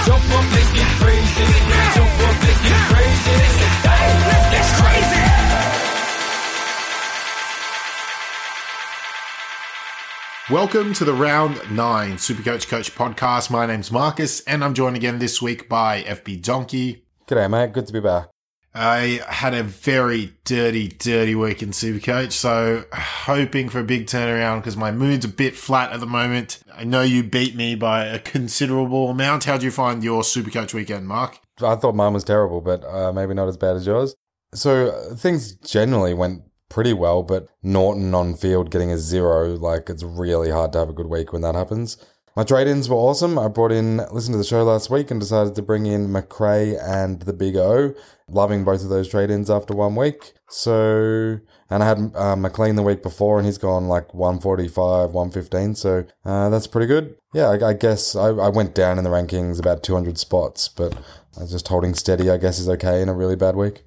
Jump up, let's get crazy. Jump up, let's get crazy. Hey, let's get crazy. Welcome to the Round 9 Supercoach Coach podcast. My name's Marcus, and I'm joined again this week by FB Donkey. G'day, mate. Good to be back. I had a very dirty week in Supercoach, so hoping for a big turnaround because my mood's a bit flat at the moment. I know you beat me by a considerable amount. How'd you find your Supercoach weekend, Mark? I thought mine was terrible, but maybe not as bad as yours. So things generally went pretty well, but Norton on field getting a 0, like it's really hard to have a good week when that happens. My trade-ins were awesome. I listened to the show last week and decided to bring in McRae and the Big O. Loving both of those trade-ins after 1 week. So, and I had McLean the week before and he's gone like 145, 115. So that's pretty good. Yeah, I guess I went down in the rankings about 200 spots, but just holding steady, I guess, is okay in a really bad week.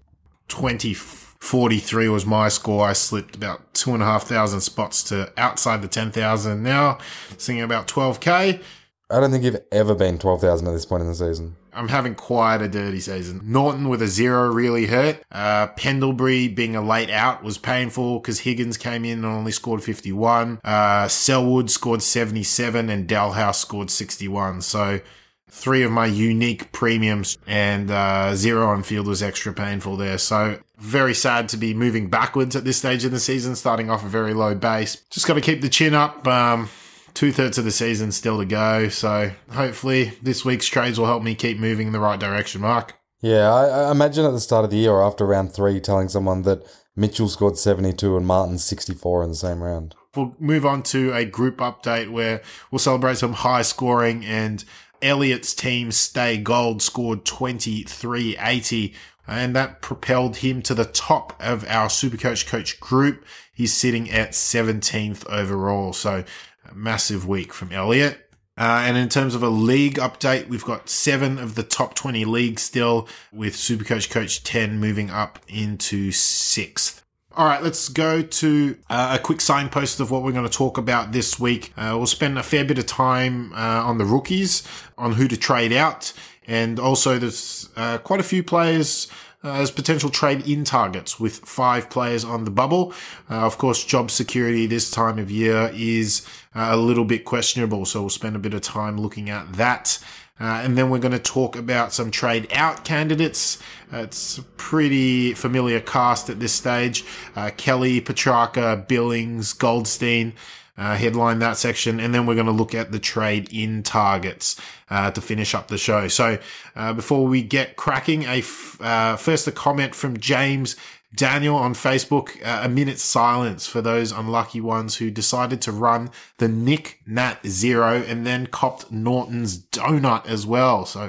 2043 was my score. I slipped about 2,500 spots to outside the 10,000 now, sitting at about 12k. I don't think you've ever been 12,000 at this point in the season. I'm having quite a dirty season. Norton with a 0 really hurt. Pendlebury being a late out was painful because Higgins came in and only scored 51. Selwood scored 77 and Dalhouse scored 61. So 3 of my unique premiums and 0 on field was extra painful there. So very sad to be moving backwards at this stage of the season, starting off a very low base. Just got to keep the chin up. 2/3 of the season still to go. So hopefully this week's trades will help me keep moving in the right direction, Mark. Yeah, I imagine at the start of the year or after round 3 telling someone that Mitchell scored 72 and Martin 64 in the same round. We'll move on to a group update where we'll celebrate some high scoring, and Elliott's team Stay Gold scored 2380, and that propelled him to the top of our Supercoach Coach group. He's sitting at 17th overall, so a massive week from Elliott. And in terms of a league update, we've got 7 of the top 20 leagues still, with Supercoach Coach 10 moving up into 6th. All right, let's go to a quick signpost of what we're going to talk about this week. We'll spend a fair bit of time on the rookies, on who to trade out, and also there's quite a few players as potential trade-in targets, with 5 players on the bubble. Of course, job security this time of year is a little bit questionable, so we'll spend a bit of time looking at that. And then we're going to talk about some trade-out candidates. It's a pretty familiar cast at this stage. Kelly, Petrarca, Billings, Goldstein headline that section. And then we're going to look at the trade-in targets to finish up the show. So before we get cracking, first a comment from James Daniel on Facebook, a minute's silence for those unlucky ones who decided to run the Nick Nat 0 and then copped Norton's donut as well. So,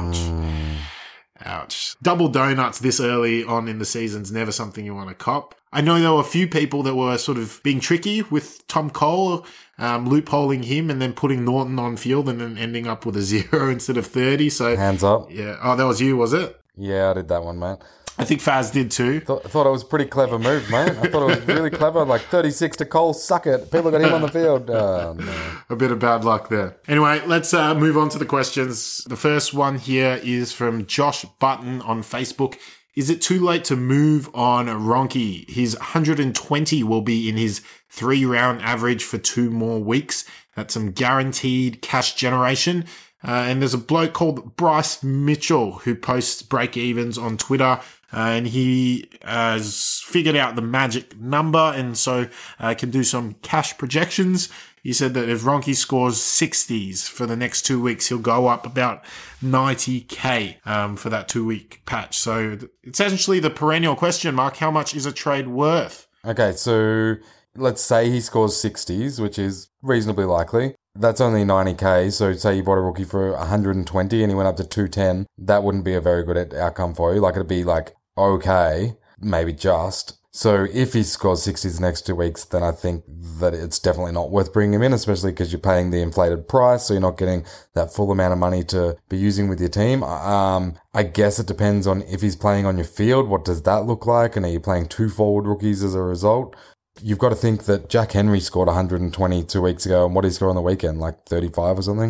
ouch. Double donuts this early on in the season's never something you want to cop. I know there were a few people that were sort of being tricky with Tom Cole, loopholing him and then putting Norton on field and then ending up with a 0 instead of 30. So hands up. Yeah. Oh, that was you, was it? Yeah, I did that one, mate. I think Faz did too. Thought it was a pretty clever move, mate. I thought it was really clever. Like 36 to Cole, suck it. People got him on the field. Oh, no. A bit of bad luck there. Anyway, let's move on to the questions. The first one here is from Josh Button on Facebook. Is it too late to move on Ronke? His 120 will be in his 3-round average for 2 more weeks. That's some guaranteed cash generation. And there's a bloke called Bryce Mitchell who posts break-evens on Twitter. And he has figured out the magic number and so can do some cash projections. He said that if Ronke scores 60s for the next 2 weeks, he'll go up about 90k for that 2-week patch. So it's essentially the perennial question, Mark, how much is a trade worth? Okay, so let's say he scores 60s, which is reasonably likely. That's only 90k, so say you bought a rookie for 120 and he went up to 210. That wouldn't be a very good outcome for you. Like, it'd be like, okay, maybe just. So if he scores 60s the next 2 weeks, then I think that it's definitely not worth bringing him in, especially because you're paying the inflated price, so you're not getting that full amount of money to be using with your team. I guess it depends on if he's playing on your field. What does that look like? And are you playing 2 forward rookies as a result? You've got to think that Jack Henry scored 120 2 weeks ago, and what did he score on the weekend? Like 35 or something?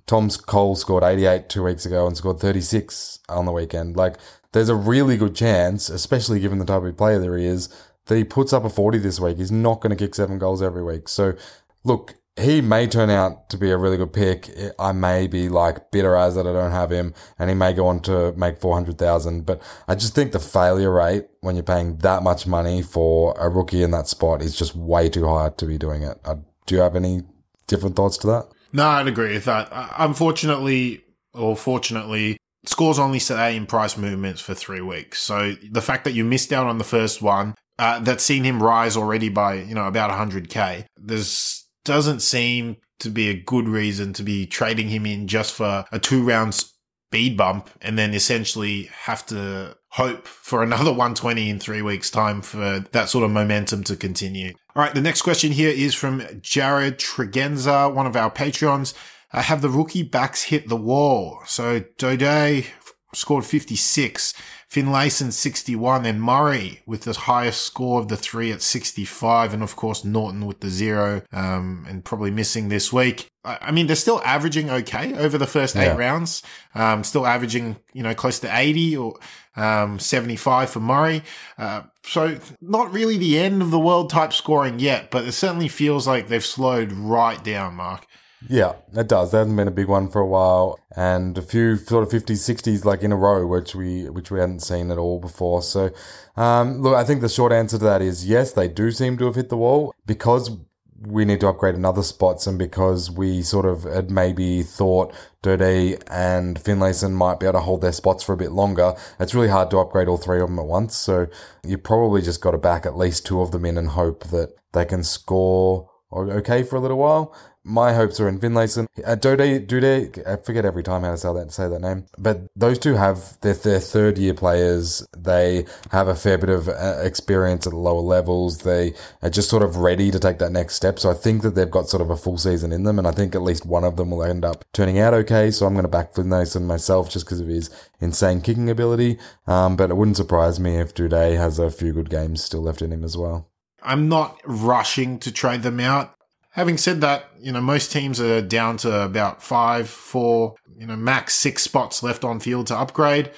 Tom Cole scored 88 2 weeks ago and scored 36 on the weekend. Like, there's a really good chance, especially given the type of player there he is, that he puts up a 40 this week. He's not going to kick 7 goals every week. So, look, he may turn out to be a really good pick. I may be like bitter as that I don't have him, and he may go on to make 400,000. But I just think the failure rate when you're paying that much money for a rookie in that spot is just way too high to be doing it. Do you have any different thoughts to that? No, I'd agree with that. Unfortunately, or fortunately, scores only stay in price movements for 3 weeks. So the fact that you missed out on the first one, that's seen him rise already by, about 100K. Doesn't seem to be a good reason to be trading him in just for a 2-round speed bump and then essentially have to hope for another 120 in 3 weeks' time for that sort of momentum to continue. All right, the next question here is from Jared Tregenza, one of our Patreons. Have the rookie backs hit the wall? So Dode scored 56, Finlayson 61, and Murray with the highest score of the 3 at 65, and of course Norton with the 0, and probably missing this week. I mean, they're still averaging okay over the first 8 rounds. Still averaging, close to 80 or 75 for Murray. So not really the end of the world type scoring yet, but it certainly feels like they've slowed right down, Mark. Yeah, it does. There hasn't been a big one for a while, and a few sort of 50s, 60s like in a row, which we hadn't seen at all before. So, look, I think the short answer to that is yes, they do seem to have hit the wall because we need to upgrade in other spots, and because we sort of had maybe thought Dode and Finlayson might be able to hold their spots for a bit longer. It's really hard to upgrade all 3 of them at once, so you probably just got to back at least 2 of them in and hope that they can score okay for a little while. My hopes are in Finlayson. Dode, I forget every time how to say that name. But those two have, they're third-year players. They have a fair bit of experience at the lower levels. They are just sort of ready to take that next step. So I think that they've got sort of a full season in them, and I think at least one of them will end up turning out okay. So I'm going to back Finlayson myself just because of his insane kicking ability. But it wouldn't surprise me if Dode has a few good games still left in him as well. I'm not rushing to trade them out. Having said that, most teams are down to about 5, 4, max 6 spots left on field to upgrade.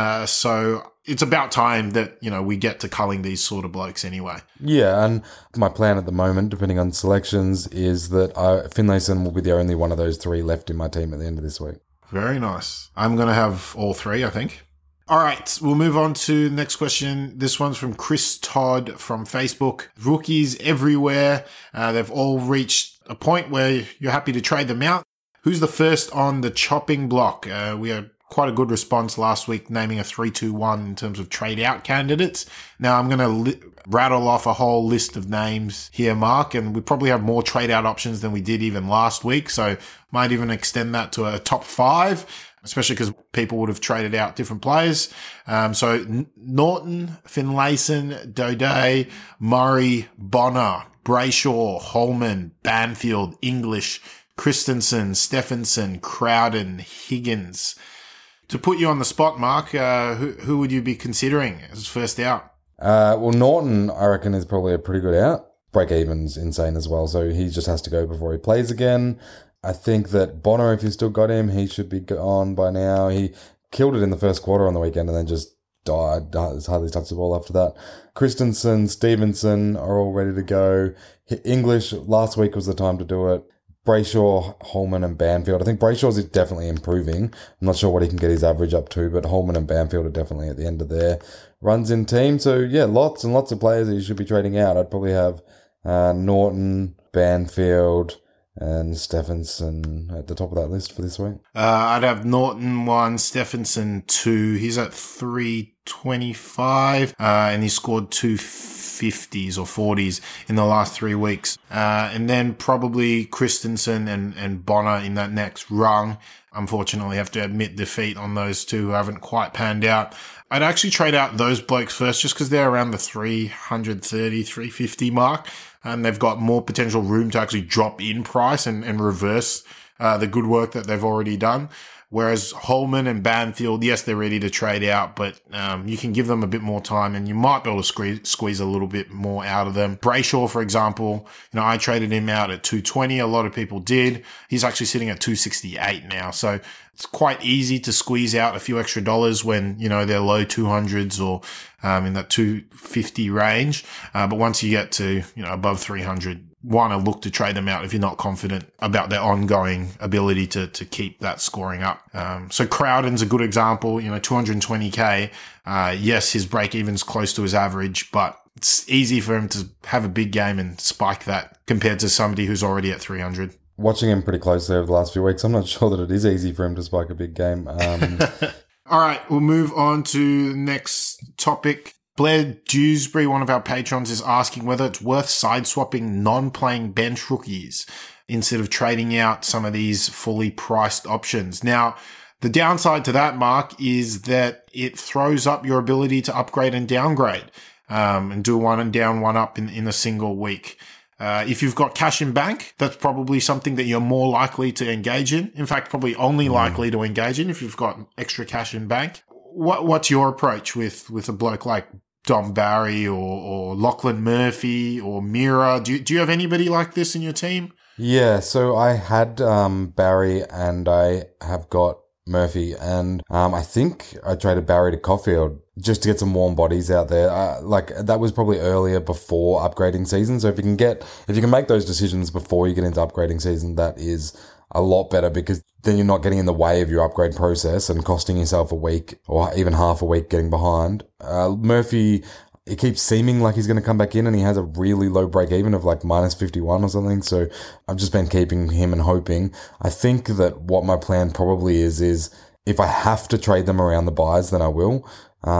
So it's about time that, we get to culling these sort of blokes anyway. Yeah, and my plan at the moment, depending on selections, is that Finlayson will be the only one of those 3 left in my team at the end of this week. Very nice. I'm going to have all 3, I think. All right, we'll move on to the next question. This one's from Chris Todd from Facebook. Rookies everywhere. They've all reached a point where you're happy to trade them out. Who's the first on the chopping block? We had quite a good response last week, naming a 3-2-1 in terms of trade out candidates. Now I'm going to rattle off a whole list of names here, Mark, and we probably have more trade out options than we did even last week. So might even extend that to a top 5. Especially because people would have traded out different players. So Norton, Finlayson, Dode, Murray, Bonner, Brayshaw, Holman, Banfield, English, Christensen, Stephenson, Crowden, Higgins. To put you on the spot, Mark, who would you be considering as first out? Well, Norton, I reckon, is probably a pretty good out. Break even's insane as well, so he just has to go before he plays again. I think that Bonner, if you still got him, he should be gone by now. He killed it in the first quarter on the weekend and then just died. He's hardly touched the ball after that. Christensen, Stevenson are all ready to go. English, last week was the time to do it. Brayshaw, Holman and Banfield. I think Brayshaw's definitely improving. I'm not sure what he can get his average up to, but Holman and Banfield are definitely at the end of their runs in team. So yeah, lots and lots of players that you should be trading out. I'd probably have Norton, Banfield, and Stephenson at the top of that list for this week. I'd have Norton 1, Stephenson 2. He's at 325, and he scored 2 50s or 40s in the last 3 weeks. And then probably Christensen and Bonner in that next rung. Unfortunately, have to admit defeat on those two who haven't quite panned out. I'd actually trade out those blokes first just because they're around the 330, 350 mark. And they've got more potential room to actually drop in price and reverse the good work that they've already done. Whereas Holman and Banfield, yes, they're ready to trade out, but you can give them a bit more time and you might be able to squeeze a little bit more out of them. Brayshaw, for example, I traded him out at 220. A lot of people did. He's actually sitting at 268 now. So it's quite easy to squeeze out a few extra dollars when, they're low 200s or in that 250 range. But once you get to, above 300, want to look to trade them out if you're not confident about their ongoing ability to keep that scoring up. So Crowden's a good example, 220K. Yes, his break even's close to his average, but it's easy for him to have a big game and spike that compared to somebody who's already at 300. Watching him pretty closely over the last few weeks, I'm not sure that it is easy for him to spike a big game. All right, we'll move on to the next topic. Blair Dewsbury, one of our patrons, is asking whether it's worth side-swapping non-playing bench rookies instead of trading out some of these fully priced options. Now, the downside to that, Mark, is that it throws up your ability to upgrade and downgrade and do one and down, one up in a single week. If you've got cash in bank, that's probably something that you're more likely to engage in. In fact, probably only likely to engage in if you've got extra cash in bank. What's your approach with a bloke like Dom Barry or Lachlan Murphy or Mira? Do you have anybody like this in your team? Yeah, so I had Barry and I have got Murphy, and I think I traded Barry to Caulfield just to get some warm bodies out there. That was probably earlier before upgrading season. So if you can make those decisions before you get into upgrading season, that is a lot better, because then you're not getting in the way of your upgrade process and costing yourself a week or even half a week getting behind. Murphy, it keeps seeming like he's going to come back in, and he has a really low break even of like minus 51 or something. So I've just been keeping him and hoping. I think that what my plan probably is if I have to trade them around the buys, then I will.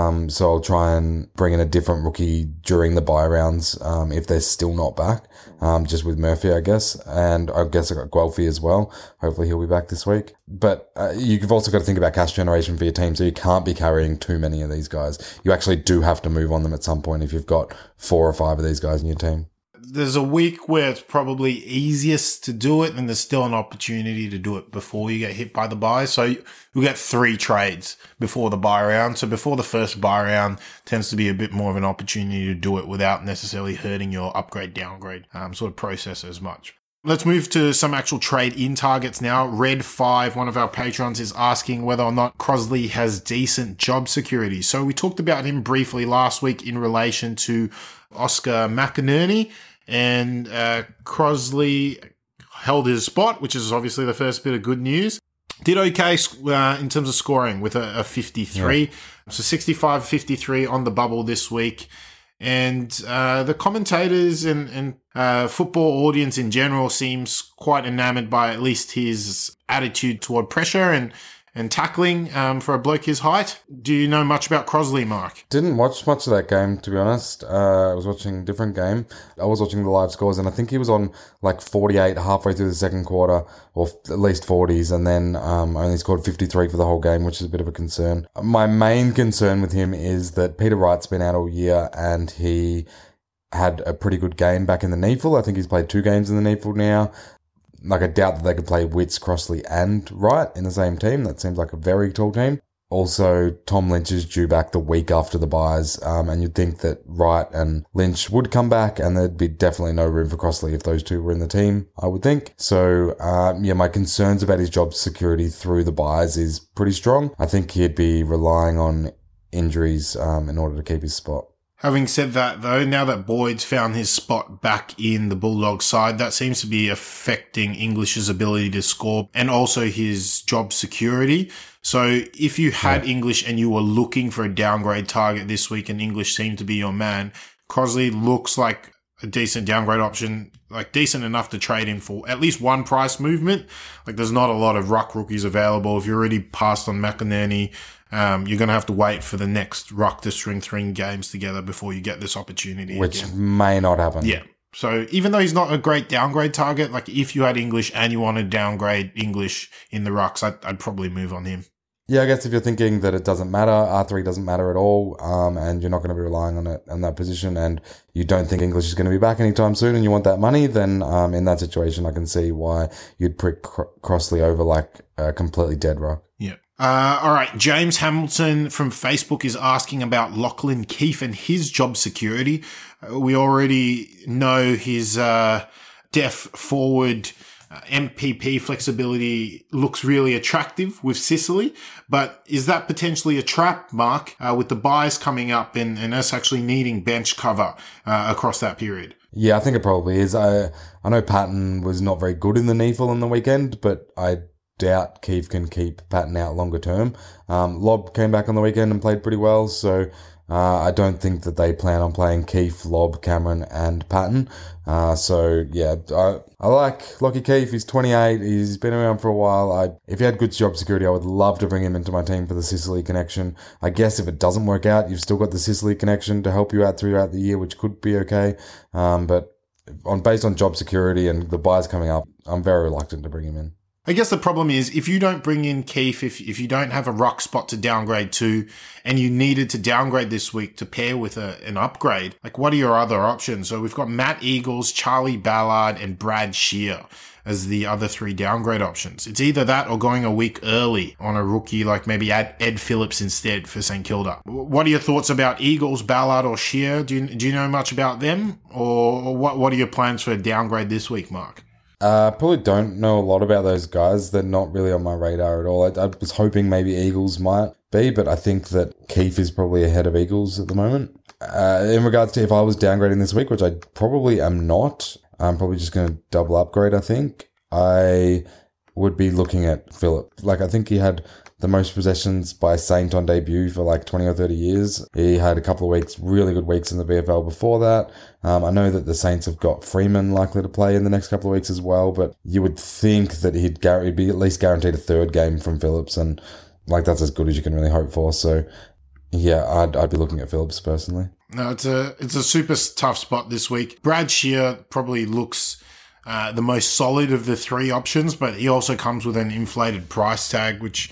So I'll try and bring in a different rookie during the buy rounds, if they're still not back, just with Murphy, I guess. And I guess I got Guelphy as well. Hopefully he'll be back this week. But, you've also got to think about cash generation for your team. So you can't be carrying too many of these guys. You actually do have to move on them at some point if you've got 4 or 5 of these guys in your team. There's a week where it's probably easiest to do it, and there's still an opportunity to do it before you get hit by the buy. So you'll get 3 trades before the buy round. So before the first buy round tends to be a bit more of an opportunity to do it without necessarily hurting your upgrade downgrade sort of process as much. Let's move to some actual trade-in targets now. Red5, one of our patrons, is asking whether or not Crosley has decent job security. So we talked about him briefly last week in relation to Oscar McInerney. And Crosley held his spot, which is obviously the first bit of good news. Did okay in terms of scoring with a 53. Yeah. So 65-53 on the bubble this week. And the commentators and football audience in general seems quite enamored by at least his attitude toward pressure and tackling for a bloke his height. Do you know much about Crosley, Mark? Didn't watch much of that game, to be honest. I was watching a different game. I was watching the live scores, and I think he was on like 48 halfway through the second quarter, or at least 40s, and then only scored 53 for the whole game, which is a bit of a concern. My main concern with him is that Peter Wright's been out all year, and he had a pretty good game back in the NEAFL. I think he's played 2 games in the NEAFL now. Like, I doubt that they could play Witts, Crossley and Wright in the same team. That seems like a very tall team. Also, Tom Lynch is due back the week after the buys, and you'd think that Wright and Lynch would come back, and there'd be definitely no room for Crossley if those two were in the team, I would think. So, my concerns about his job security through the buys is pretty strong. I think he'd be relying on injuries in order to keep his spot. Having said that, though, now that Boyd's found his spot back in the Bulldogs side, that seems to be affecting English's ability to score and also his job security. So if you had English and you were looking for a downgrade target this week and English seemed to be your man, Crosley looks like a decent downgrade option, like decent enough to trade in for at least one price movement. Like, there's not a lot of ruck rookies available. If you're already passed on McInerney, you're going to have to wait for the next ruck to string 3 games together before you get this opportunity. Which again. May not happen. Yeah. So even though he's not a great downgrade target, like if you had English and you want to downgrade English in the rucks, I'd probably move on him. Yeah, I guess if you're thinking that it doesn't matter, R3 doesn't matter at all, and you're not going to be relying on it in that position, and you don't think English is going to be back anytime soon, and you want that money, then in that situation, I can see why you'd pick Crossley over like a completely dead rock. Yeah. All right. James Hamilton from Facebook is asking about Lachlan Keefe and his job security. We already know his def forward MPP flexibility looks really attractive with Sicily, but is that potentially a trap, Mark, with the buys coming up and us actually needing bench cover across that period? Yeah, I think it probably is. I know Patton was not very good in the Neefle on the weekend, but I doubt Keefe can keep Patton out longer term. Lobb came back on the weekend and played pretty well, so I don't think that they plan on playing Keefe, Lobb, Cameron, and Patton. So yeah, I like Lockie Keefe. He's 28. He's been around for a while. If he had good job security, I would love to bring him into my team for the Sicily connection. I guess if it doesn't work out, you've still got the Sicily connection to help you out throughout the year, which could be okay. But based on job security and the buys coming up, I'm very reluctant to bring him in. I guess the problem is if you don't bring in Keefe, if you don't have a ruck spot to downgrade to, and you needed to downgrade this week to pair with an upgrade, like what are your other options? So we've got Matt Eagles, Charlie Ballard, and Brad Shear as the other three downgrade options. It's either that or going a week early on a rookie, like maybe add Ed Phillips instead for St Kilda. What are your thoughts about Eagles, Ballard, or Shear? Do you know much about them, or what are your plans for a downgrade this week, Mark? Probably don't know a lot about those guys. They're not really on my radar at all. I was hoping maybe Eagles might be, but I think that Keefe is probably ahead of Eagles at the moment. In regards to if I was downgrading this week, which I probably am not, I'm probably just going to double upgrade, I think. I would be looking at Phillip. Like, I think he had the most possessions by Saint on debut for like 20 or 30 years. He had a couple of weeks, really good weeks in the VFL before that. I know that the Saints have got Freeman likely to play in the next couple of weeks as well, but you would think that he'd be at least guaranteed a third game from Phillips, and like that's as good as you can really hope for. So yeah, I'd be looking at Phillips personally. No, it's a super tough spot this week. Brad Shear probably looks the most solid of the three options, but he also comes with an inflated price tag, which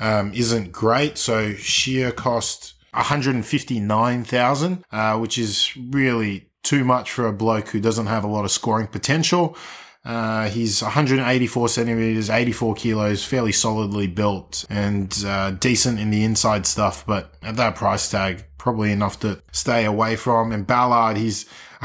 isn't great. So Shear cost $159,000, which is really too much for a bloke who doesn't have a lot of scoring potential. He's 184 centimeters, 84 kilos, fairly solidly built and decent in the inside stuff, but at that price tag, probably enough to stay away from. And Ballard, he's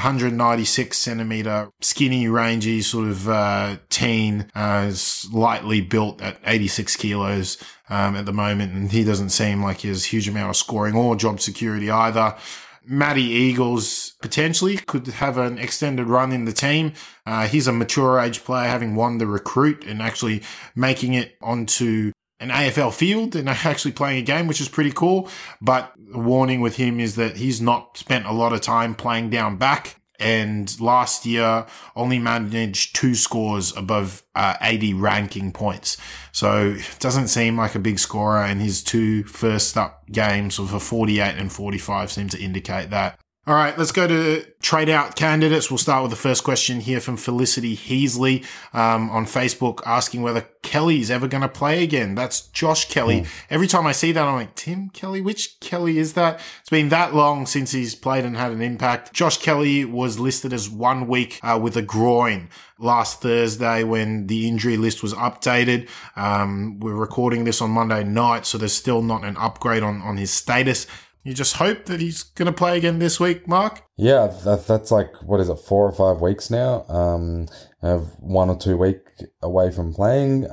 196 centimeter, skinny, rangy, sort of teen, is lightly built at 86 kilos at the moment, and he doesn't seem like he has a huge amount of scoring or job security either. Matty Eagles potentially could have an extended run in the team. He's a mature age player, having won the recruit and actually making it onto an AFL field and actually playing a game, which is pretty cool. But the warning with him is that he's not spent a lot of time playing down back. And last year only managed 2 scores above 80 ranking points. So it doesn't seem like a big scorer, and his 2 first up games of a 48 and 45 seem to indicate that. All right, let's go to trade out candidates. We'll start with the first question here from Felicity Heasley on Facebook, asking whether Kelly's ever going to play again. That's Josh Kelly. Every time I see that, I'm like, Tim Kelly? Which Kelly is that? It's been that long since he's played and had an impact. Josh Kelly was listed as 1 week with a groin last Thursday when the injury list was updated. We're recording this on Monday night, so there's still not an upgrade on his status. You just hope that he's going to play again this week, Mark? Yeah, that's like, 4 or 5 weeks now? 1 or 2 weeks away from playing.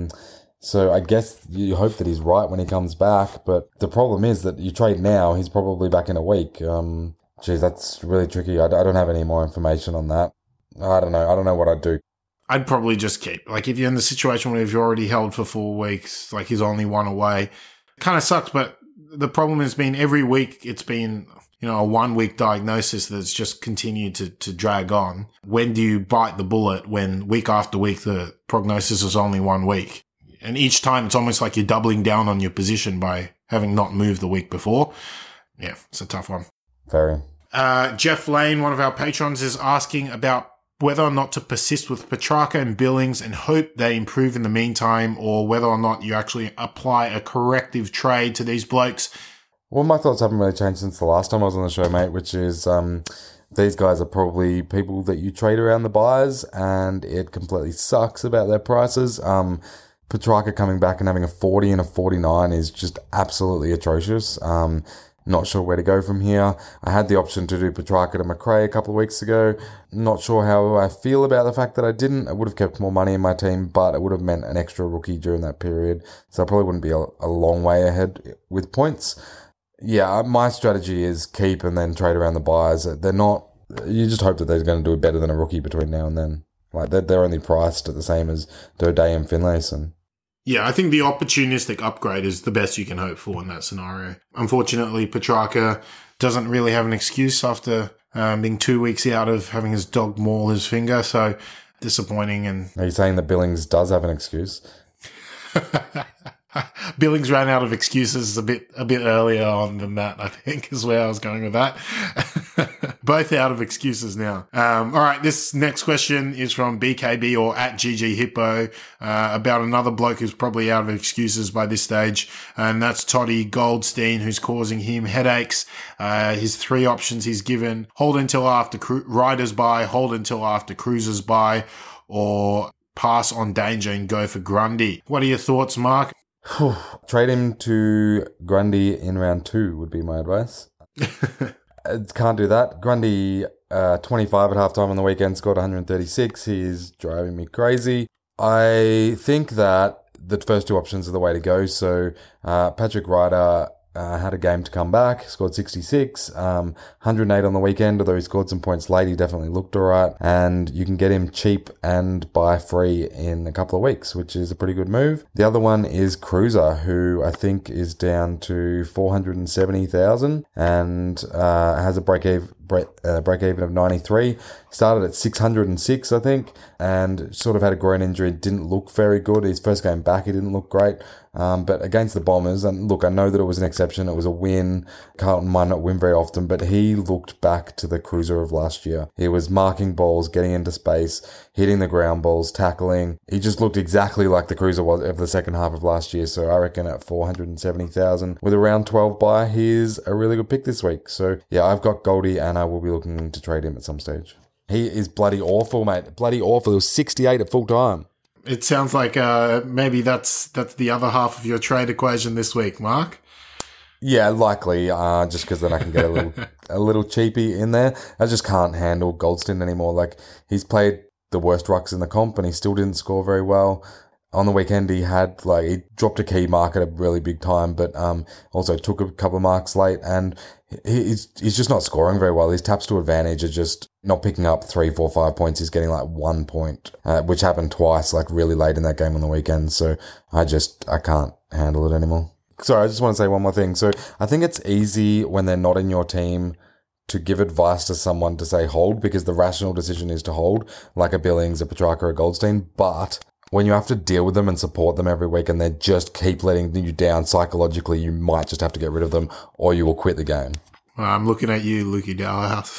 So I guess you hope that he's right when he comes back. But the problem is that you trade now, he's probably back in a week. That's really tricky. I don't have any more information on that. I don't know. I don't know what I'd do. I'd probably just keep. Like, if you're in the situation where you've already held for 4 weeks, like he's only 1 away, it kind of sucks, but the problem has been every week it's been, a 1 week diagnosis that's just continued to drag on. When do you bite the bullet when week after week the prognosis is only 1 week? And each time it's almost like you're doubling down on your position by having not moved the week before. Yeah, it's a tough one. Very. Jeff Lane, one of our patrons, is asking about whether or not to persist with Petrarca and Billings and hope they improve in the meantime, or whether or not you actually apply a corrective trade to these blokes. Well, my thoughts haven't really changed since the last time I was on the show, mate, which is these guys are probably people that you trade around the buyers, and it completely sucks about their prices. Petrarca coming back and having a 40 and a 49 is just absolutely atrocious. Not sure where to go from here. I had the option to do Petrarca to Macrae a couple of weeks ago. Not sure how I feel about the fact that I didn't. I would have kept more money in my team, but it would have meant an extra rookie during that period. So I probably wouldn't be a long way ahead with points. Yeah, my strategy is keep and then trade around the buyers. They're not, you just hope that they're going to do better than a rookie between now and then. Like they're only priced at the same as Dode and Finlayson. Yeah, I think the opportunistic upgrade is the best you can hope for in that scenario. Unfortunately, Petrarca doesn't really have an excuse after being 2 weeks out of having his dog maul his finger, so disappointing. And are you saying that Billings does have an excuse? Billings ran out of excuses a bit earlier on than that, I think, is where I was going with that. Both out of excuses now. All right, this next question is from BKB or at GG Hippo about another bloke who's probably out of excuses by this stage, and that's Toddy Goldstein, who's causing him headaches. His three options he's given: hold until after Riders buy, hold until after Cruisers buy, or pass on Danger and go for Grundy. What are your thoughts, Mark? Trade him to Grundy in round 2 would be my advice. Can't do that. Grundy, 25 at halftime on the weekend, scored 136. He's driving me crazy. I think that the first two options are the way to go. So Patrick Ryder had a game to come back, scored 66, 108 on the weekend, although he scored some points late. He definitely looked all right. And you can get him cheap and buy free in a couple of weeks, which is a pretty good move. The other one is Cruiser, who I think is down to 470,000 and has a break even of 93. Started at 606, I think, and sort of had a groin injury. Didn't look very good. His first game back, he didn't look great. But against the Bombers, and look, I know that it was an exception. It was a win. Carlton might not win very often, but he looked back to the Cruiser of last year. He was marking balls, getting into space, hitting the ground balls, tackling. He just looked exactly like the Cruiser was of the second half of last year. So I reckon at 470,000 with a round 12 buy, he's a really good pick this week. So yeah, I've got Goldie and I will be looking to trade him at some stage. He is bloody awful, mate. Bloody awful. It was 68 at full time. It sounds like maybe that's the other half of your trade equation this week, Mark. Yeah, likely. Just because then I can get a little cheapy in there. I just can't handle Goldstein anymore. Like, he's played the worst rucks in the comp and he still didn't score very well. On the weekend, he dropped a key mark at a really big time, but also took a couple of marks late, and he's just not scoring very well. His taps to advantage are just not picking up 3, 4, 5 points. He's getting like 1 point, which happened twice, like really late in that game on the weekend. So I can't handle it anymore. Sorry, I just want to say one more thing. So I think it's easy when they're not in your team to give advice to someone to say hold, because the rational decision is to hold, like a Billings, a Petrarca, or a Goldstein. But when you have to deal with them and support them every week and they just keep letting you down psychologically, you might just have to get rid of them or you will quit the game. I'm looking at you, Lukey Dalhouse.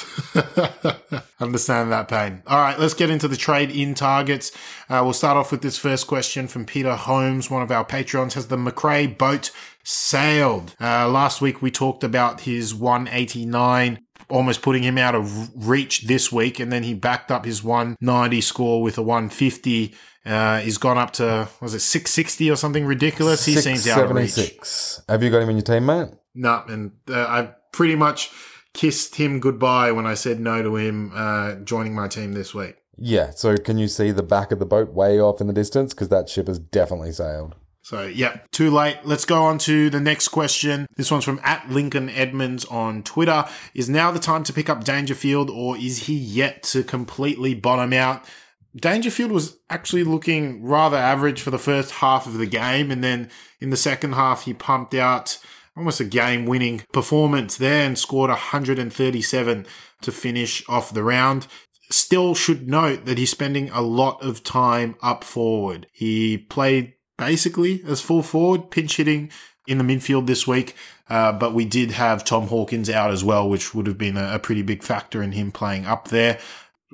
Understand that pain. All right, let's get into the trade-in targets. We'll start off with this first question from Peter Holmes, one of our Patreons. Has the Macrae boat sailed? Last week we talked about his 189, almost putting him out of reach this week, and then he backed up his 190 score with a 150. He's gone up to, was it 660 or something ridiculous? He seems out of reach. Have you got him in your team, mate? No, and I pretty much kissed him goodbye when I said no to him joining my team this week. Yeah, so can you see the back of the boat way off in the distance? Because that ship has definitely sailed. So, yeah, too late. Let's go on to the next question. This one's from at Lincoln Edmonds on Twitter. Is now the time to pick up Dangerfield, or is he yet to completely bottom out? Dangerfield was actually looking rather average for the first half of the game, and then in the second half he pumped out almost a game-winning performance there and scored 137 to finish off the round. Still should note that he's spending a lot of time up forward. He played basically as full forward, pinch hitting in the midfield this week, but we did have Tom Hawkins out as well, which would have been a pretty big factor in him playing up there.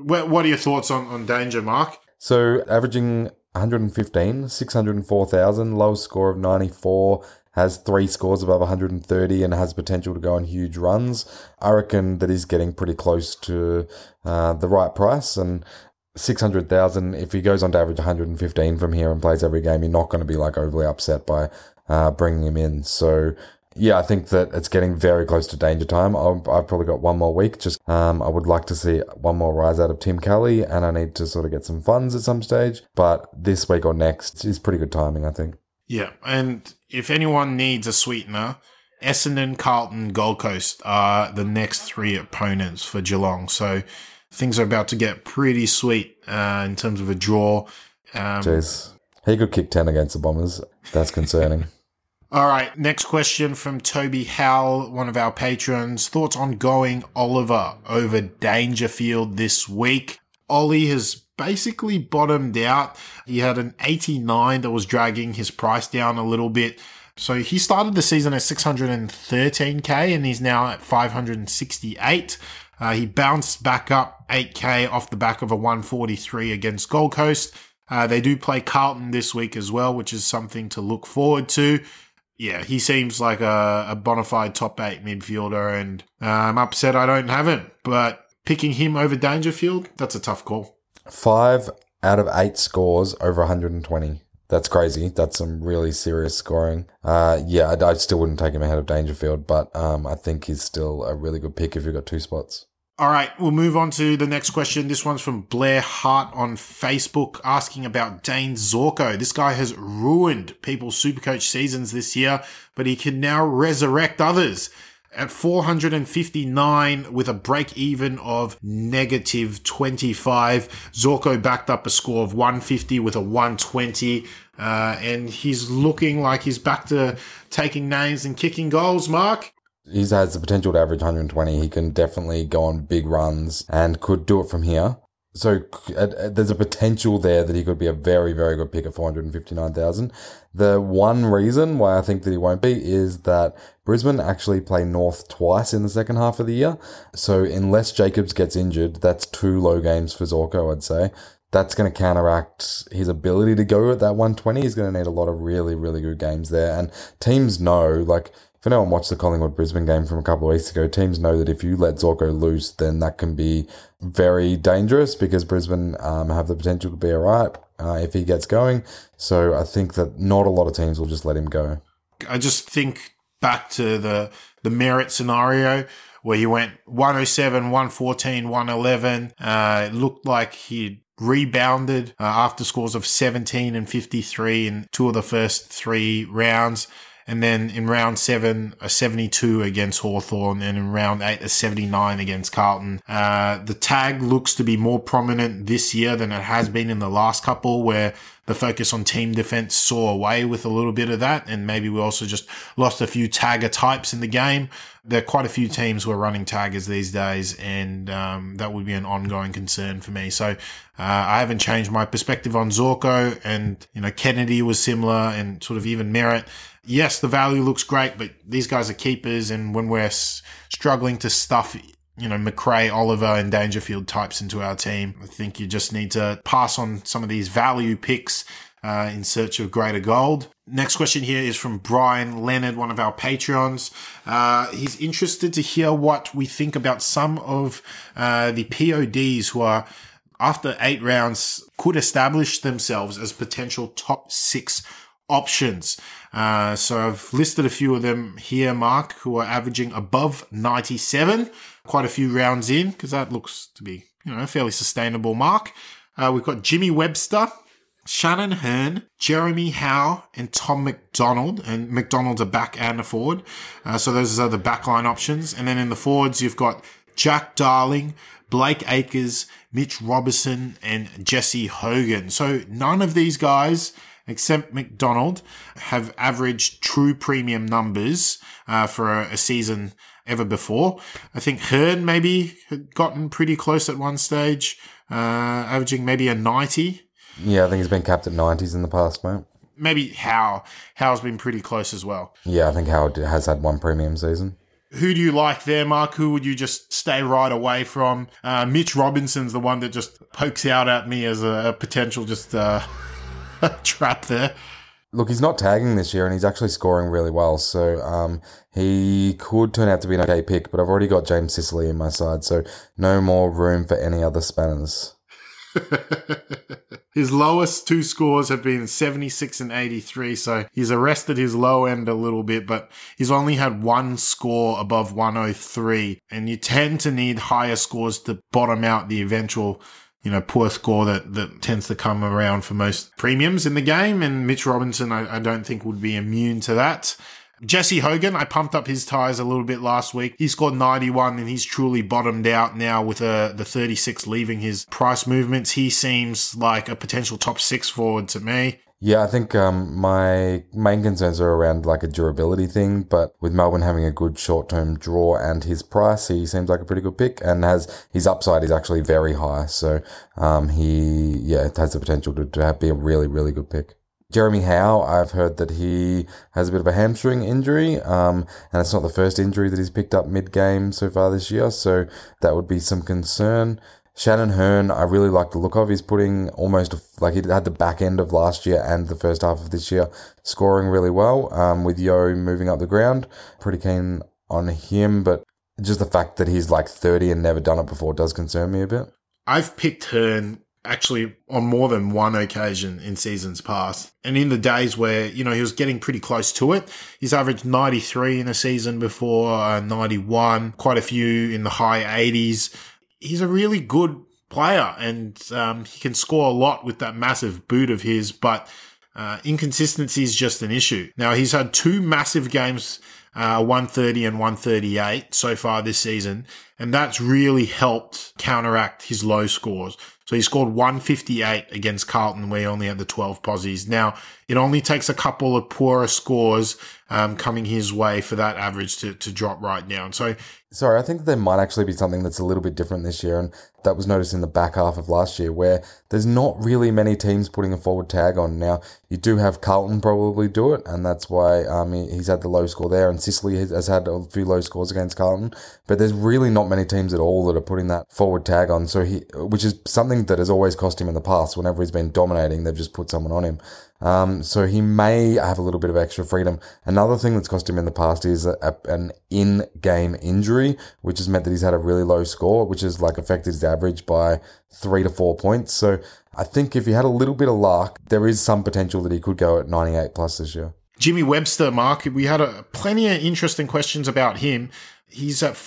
What are your thoughts on Danger, Mark? So averaging 115, 604,000, lowest score of 94, has 3 scores above 130 and has potential to go on huge runs. I reckon that he's getting pretty close to the right price, and 600,000, if he goes on to average 115 from here and plays every game, you're not going to be like overly upset by bringing him in. So yeah, I think that it's getting very close to danger time. I've probably got one more week. Just I would like to see one more rise out of Tim Kelly, and I need to sort of get some funds at some stage. But this week or next is pretty good timing, I think. Yeah, and if anyone needs a sweetener, Essendon, Carlton, Gold Coast are the next 3 opponents for Geelong. So things are about to get pretty sweet in terms of a draw. Jeez. He could kick 10 against the Bombers. That's concerning. All right, next question from Toby Howell, one of our patrons. Thoughts on going Oliver over Dangerfield this week? Ollie has basically bottomed out. He had an 89 that was dragging his price down a little bit. So he started the season at 613k and he's now at 568. He bounced back up 8k off the back of a 143 against Gold Coast. They do play Carlton this week as well, which is something to look forward to. Yeah, he seems like a bona fide top 8 midfielder, and I'm upset I don't have him. But picking him over Dangerfield, that's a tough call. 5 out of 8 scores over 120. That's crazy. That's some really serious scoring. Yeah, I still wouldn't take him ahead of Dangerfield, but I think he's still a really good pick if you've got 2 spots. All right, we'll move on to the next question. This one's from Blair Hart on Facebook asking about Dane Zorko. This guy has ruined people's Supercoach seasons this year, but he can now resurrect others. At 459 with a break even of negative 25, Zorko backed up a score of 150 with a 120, and he's looking like he's back to taking names and kicking goals, Mark. He has the potential to average 120. He can definitely go on big runs and could do it from here. So there's a potential there that he could be a very, very good pick at 459,000. The one reason why I think that he won't be is that Brisbane actually play North twice in the second half of the year. So unless Jacobs gets injured, that's 2 low games for Zorko, I'd say. That's going to counteract his ability to go at that 120. He's going to need a lot of really, really good games there. And teams know, like, if anyone watched the Collingwood-Brisbane game from a couple of weeks ago, teams know that if you let Zorko loose, then that can be very dangerous because Brisbane have the potential to be alright if he gets going. So I think that not a lot of teams will just let him go. I just think back to the Merritt scenario where he went 107, 114, 111. It looked like he'd rebounded after scores of 17 and 53 in 2 of the first 3 rounds. And then in round 7, a 72 against Hawthorn, and in round 8, a 79 against Carlton. The tag looks to be more prominent this year than it has been in the last couple, where the focus on team defense saw away with a little bit of that. And maybe we also just lost a few tagger types in the game. There are quite a few teams who are running taggers these days, and that would be an ongoing concern for me. So I haven't changed my perspective on Zorko, and Kennedy was similar, and sort of even Merritt. Yes, the value looks great, but these guys are keepers, and when we're struggling to stuff, McRae, Oliver, and Dangerfield types into our team, I think you just need to pass on some of these value picks in search of greater gold. Next question here is from Brian Leonard, one of our Patreons. He's interested to hear what we think about some of the PODs who are, after 8 rounds, could establish themselves as potential top 6 options. So I've listed a few of them here, Mark, who are averaging above 97, quite a few rounds in, because that looks to be, a fairly sustainable mark. We've got Jimmy Webster, Shannon Hearn, Jeremy Howe, and Tom McDonald. And McDonald's a back and a forward. So those are the backline options. And then in the forwards, you've got Jack Darling, Blake Acres, Mitch Robertson, and Jesse Hogan. So none of these guys, except McDonald, have averaged true premium numbers for a season ever before. I think Hearn maybe had gotten pretty close at one stage, averaging maybe a 90. Yeah, I think he's been capped at 90s in the past, mate. Maybe Howe's been pretty close as well. Yeah, I think Howard has had one premium season. Who do you like there, Mark? Who would you just stay right away from? Mitch Robinson's the one that just pokes out at me as a potential just trap there. Look, he's not tagging this year and he's actually scoring really well. So he could turn out to be an okay pick, but I've already got James Sicily in my side. So no more room for any other spanners. His lowest two scores have been 76 and 83, so he's arrested his low end a little bit, but he's only had one score above 103, and you tend to need higher scores to bottom out the eventual, poor score that tends to come around for most premiums in the game, and Mitch Robinson, I don't think would be immune to that. Jesse Hogan, I pumped up his tires a little bit last week. He scored 91 and he's truly bottomed out now with the 36 leaving his price movements. He seems like a potential top 6 forward to me. Yeah, I think my main concerns are around like a durability thing, but with Melbourne having a good short-term draw and his price, he seems like a pretty good pick and has his upside is actually very high. So it has the potential to be a really, really good pick. Jeremy Howe, I've heard that he has a bit of a hamstring injury, and it's not the first injury that he's picked up mid-game so far this year, so that would be some concern. Shannon Hearn, I really like the look of. He's putting almost, like he had the back end of last year and the first half of this year scoring really well, with Yo moving up the ground. Pretty keen on him, but just the fact that he's like 30 and never done it before does concern me a bit. I've picked Hearn actually on more than one occasion in seasons past. And in the days where, he was getting pretty close to it, he's averaged 93 in a season before, 91, quite a few in the high 80s. He's a really good player and he can score a lot with that massive boot of his, but inconsistency is just an issue. Now, he's had two massive games, 130 and 138 so far this season, and that's really helped counteract his low scores. So he scored 158 against Carlton where he only had the 12 posies. Now, it only takes a couple of poorer scores coming his way for that average to drop right down. So, sorry, I think there might actually be something that's a little bit different this year, and that was noticed in the back half of last year where there's not really many teams putting a forward tag on. Now, you do have Carlton probably do it, and that's why he's had the low score there, and Sicily has had a few low scores against Carlton, but there's really not many teams at all that are putting that forward tag on, so which is something that has always cost him in the past. Whenever he's been dominating, they've just put someone on him. So he may have a little bit of extra freedom. Another thing that's cost him in the past is an in-game injury, which has meant that he's had a really low score, which has like affected his average by 3 to 4 points. So I think if he had a little bit of luck, there is some potential that he could go at 98 plus this year. Jimmy Webster, Mark, we had plenty of interesting questions about him. He's at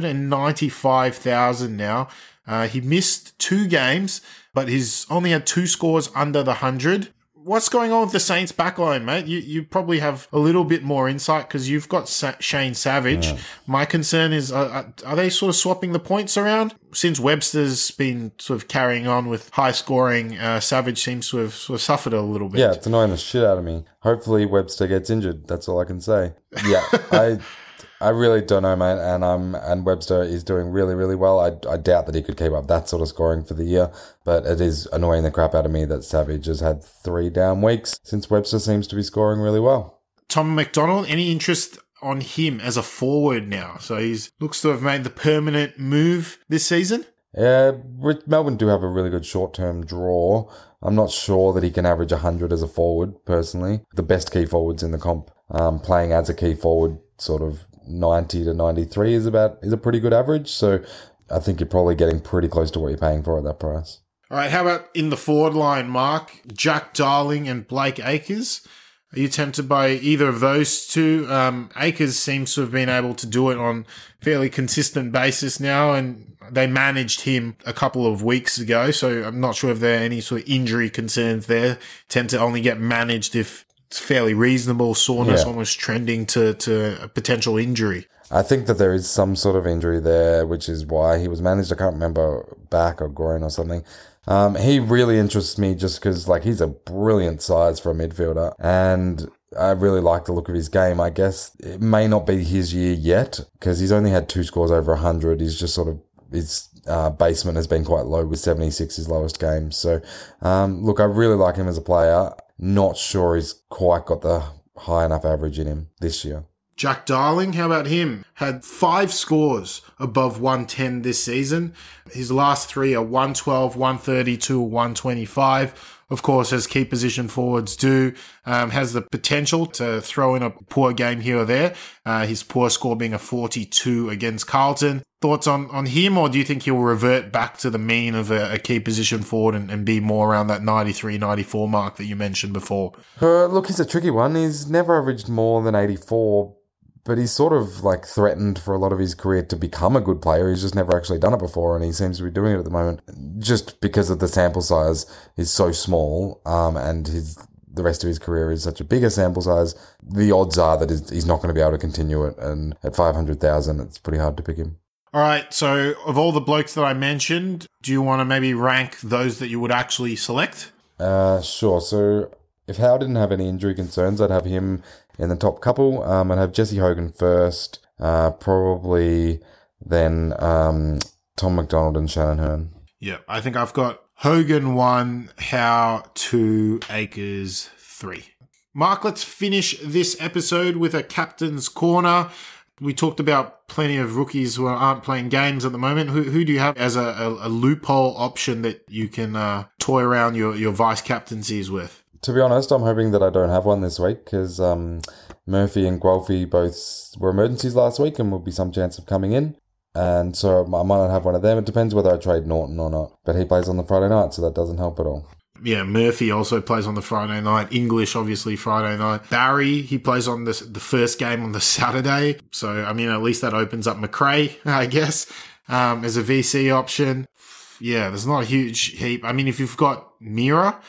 495,000 now. He missed 2 games, but he's only had 2 scores under the 100. What's going on with the Saints backline, mate? You probably have a little bit more insight because you've got Shane Savage. Yeah. My concern is, are they sort of swapping the points around? Since Webster's been sort of carrying on with high scoring, Savage seems to have sort of suffered a little bit. Yeah, it's annoying the shit out of me. Hopefully Webster gets injured. That's all I can say. Yeah, I really don't know, mate, and Webster is doing really, really well. I doubt that he could keep up that sort of scoring for the year, but it is annoying the crap out of me that Savage has had 3 down weeks since Webster seems to be scoring really well. Tom McDonald, any interest on him as a forward now? So he looks to have made the permanent move this season? Yeah, Melbourne do have a really good short-term draw. I'm not sure that he can average 100 as a forward, personally. The best key forwards in the comp, playing as a key forward, sort of 90 to 93 is a pretty good average. So I think you're probably getting pretty close to what you're paying for at that price. All right, how about in the forward line, Mark? Jack Darling and Blake Acres. Are you tempted by either of those two? Acres seems to have been able to do it on fairly consistent basis now, and they managed him a couple of weeks ago, so I'm not sure if there are any sort of injury concerns there. Tend to only get managed if it's fairly reasonable soreness, almost trending to a potential injury. I think that there is some sort of injury there, which is why he was managed. I can't remember, back or groin or something. He really interests me just because, like, he's a brilliant size for a midfielder, and I really like the look of his game. I guess it may not be his year yet because he's only had 2 scores over 100. He's just sort of, his basement has been quite low with 76 his lowest game. So, look, I really like him as a player. Not sure he's quite got the high enough average in him this year. Jack Darling, how about him? Had 5 scores above 110 this season. His last 3 are 112, 132, 125. Of course, as key position forwards do, has the potential to throw in a poor game here or there. His poor score being a 42 against Carlton. Thoughts on him, or do you think he'll revert back to the mean of a key position forward and be more around that 93, 94 mark that you mentioned before? Look, he's a tricky one. He's never averaged more than 84, but he's sort of like threatened for a lot of his career to become a good player. He's just never actually done it before, and he seems to be doing it at the moment. Just because of the sample size is so small, and the rest of his career is such a bigger sample size, the odds are that he's not going to be able to continue it, and at 500,000, it's pretty hard to pick him. All right, so of all the blokes that I mentioned, do you want to maybe rank those that you would actually select? Sure. So if Howe didn't have any injury concerns, I'd have him in the top couple. I'd have Jesse Hogan first, probably then Tom McDonald and Shannon Hearn. Yeah, I think I've got Hogan 1, Howe 2, Akers 3. Mark, let's finish this episode with a captain's corner. We talked about plenty of rookies who aren't playing games at the moment. Who do you have as a loophole option that you can toy around your vice captaincies with? To be honest, I'm hoping that I don't have one this week because Murphy and Guelphy both were emergencies last week and will be some chance of coming in. And so I might not have one of them. It depends whether I trade Norton or not. But he plays on the Friday night, so that doesn't help at all. Yeah, Murphy also plays on the Friday night. English, obviously, Friday night. Barry, he plays on the first game on the Saturday. So, I mean, at least that opens up McRae, I guess, as a VC option. Yeah, there's not a huge heap. I mean, if you've got Mira,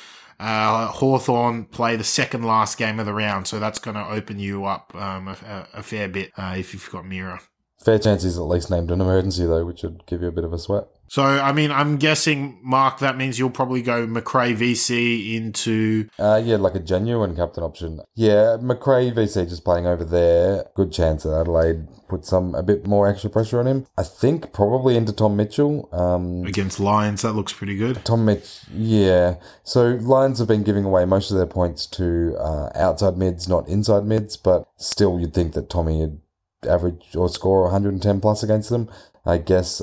Hawthorn play the second last game of the round. So that's going to open you up a fair bit if you've got Mira. Fair chance he's at least named an emergency, though, which would give you a bit of a sweat. So, I mean, I'm guessing, Mark, that means you'll probably go McRae VC into... Yeah, like a genuine captain option. Yeah, McRae VC just playing over there. Good chance that Adelaide puts a bit more extra pressure on him. I think probably into Tom Mitchell. Against Lions, that looks pretty good. Tom Mitchell, yeah. So Lions have been giving away most of their points to outside mids, not inside mids, but still you'd think that Tommy would average or score 110 plus against them. I guess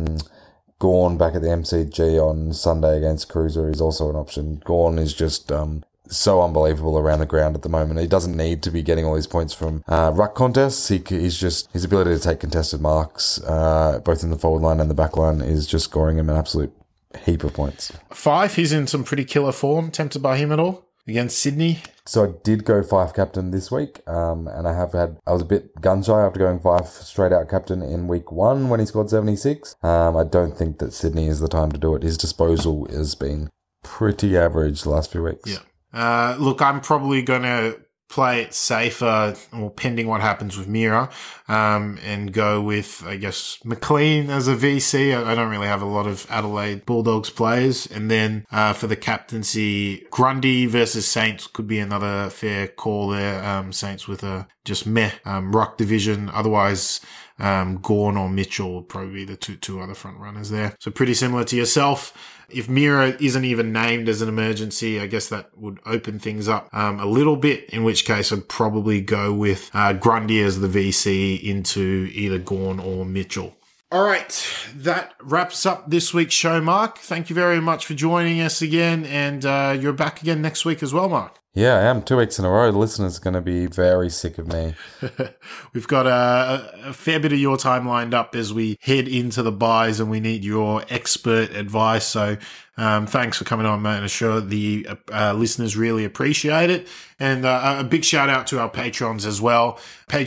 Gawn back at the MCG on Sunday against Cruiser is also an option. Gawn is just so unbelievable around the ground at the moment. He doesn't need to be getting all these points from ruck contests. He's just, his ability to take contested marks, both in the forward line and the back line, is just scoring him an absolute heap of points. Fife, he's in some pretty killer form. Tempted by him at all against Sydney? So I did go Fife captain this week, and I was a bit gun shy after going Fife straight out captain in week 1 when he scored 76. I don't think that Sydney is the time to do it. His disposal has been pretty average the last few weeks. Yeah. Look, I'm probably going to play it safer, or pending what happens with Mira, and go with, I guess, McLean as a VC. I don't really have a lot of Adelaide Bulldogs players. And then for the captaincy, Grundy versus Saints could be another fair call there. Saints with a just ruck division. Otherwise, Gawn or Mitchell would probably be the two other front runners there. So pretty similar to yourself. If Mira isn't even named as an emergency, I guess that would open things up a little bit, in which case I'd probably go with Grundy as the VC into either Gawn or Mitchell. All right, that wraps up this week's show, Mark. Thank you very much for joining us again, and you're back again next week as well, Mark. Yeah, I am. 2 weeks in a row. The listeners are going to be very sick of me. We've got a fair bit of your time lined up as we head into the buys, and we need your expert advice. So thanks for coming on, mate. I'm sure the listeners really appreciate it. And a big shout out to our patrons as well.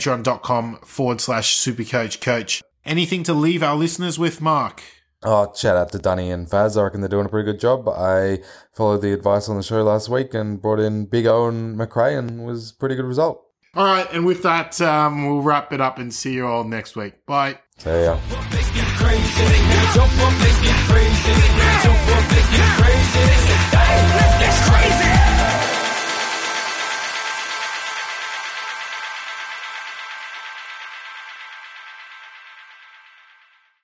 Patreon.com/Supercoach. Anything to leave our listeners with, Mark? Oh, shout out to Dunny and Faz. I reckon they're doing a pretty good job. I followed the advice on the show last week and brought in Big O and McRae, and was a pretty good result. All right, and with that, we'll wrap it up and see you all next week. Bye. See ya. Let's get crazy.